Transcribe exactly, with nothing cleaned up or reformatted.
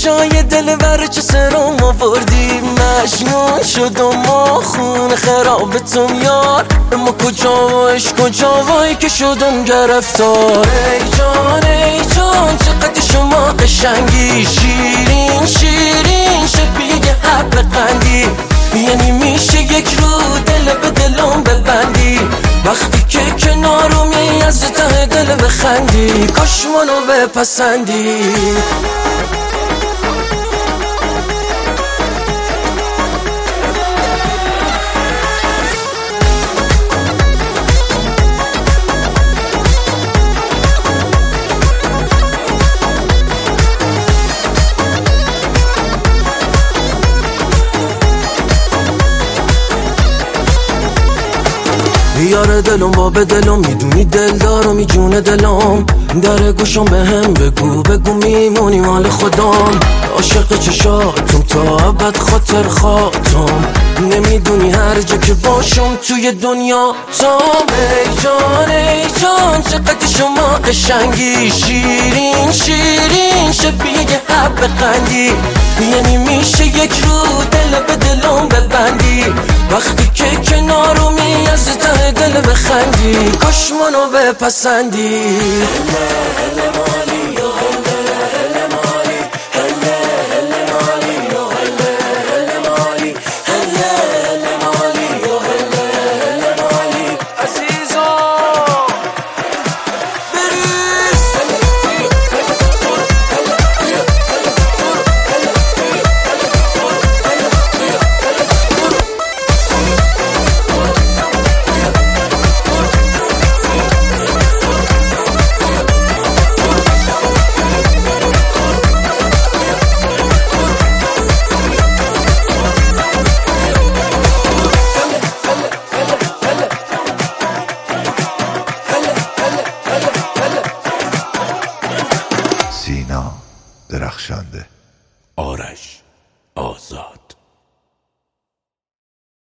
چشای دل بر چه سرم آوردی، مجنون شدم و خون خرابتم یار، اما کجا و عشق کجا وای که شدم گرفتار. ای جان ای جان چقدر شما قشنگی، شیرین شیرین شبیه حب قندی، یعنی میشه یک رو دل به دلم ببندی، وقتی که کنارمی از ته دل بخندی، کاش منو بپسندی. یار دلم با به دلم، میدونی دل دارم می جون دلم، در گوشم به هم بگو بگو میمونی مال خودم، عاشق چشاتم تا ابد خاطر خاطم، نمیدونی هر جا که باشم توی دنیا تام. ای جان ای جان چقدر شما قشنگی، شیرین شیرین شبیه حب قندی، یعنی میشه یک رو دل به دلم ببندی، وقتی که کنارمی از ته دل بخندی، کاش منو بپسندی.